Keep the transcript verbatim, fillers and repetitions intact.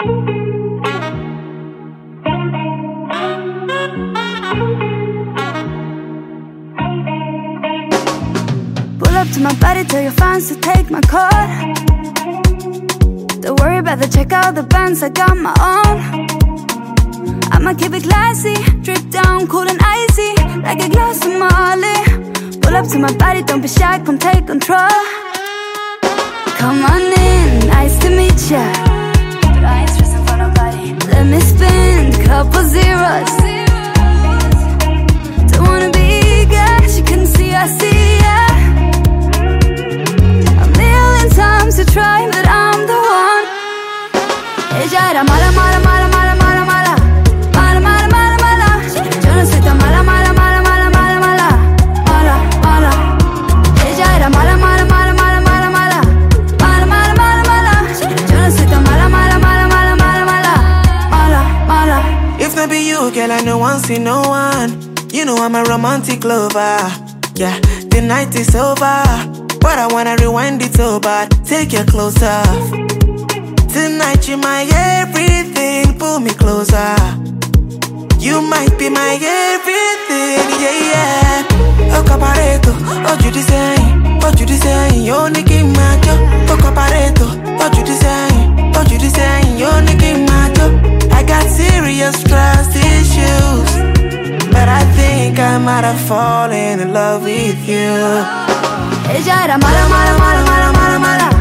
Pull up to my body, tell your fans to take my call. Don't worry about the check out the bands, I got my own. I'ma keep it classy, drip down, cool and icy, like a glass of Molly. Pull up to my body, don't be shy, come take control. Come on in, nice to meet ya, but I ain't stressing for nobody. Let me spin, couple zeros. Don't wanna be gash, you can see I see ya. A million times to try, but I'm the one. Ella era mala, mala, mala, mala, mala, mala, mala, mala, mala, mala. Yo no soy tan mala, mala, mala, mala, mala, mala, mala, mala. Ella era mala, mala, mala, mala, mala, mala, mala, mala, mala, mala. Yo no soy tan mala, mala, mala, mala, mala, mala, mala, mala. If not be you, girl, I no one see no one. You know I'm a romantic lover. Yeah, the night is over, but I wanna rewind it so bad. Take your clothes off. Tonight you're my everything, pull me closer. You might be my everything, yeah, yeah. Oh, cabareto, oh, you design, oh, you design, you're Nicki Macho. Oh, cabareto, oh, you design, oh, you design, you're Nicki Macho. I got serious trust issues, but I think I might have fallen in love with you. Ella era mala, mala, mala, mala, mala, mala.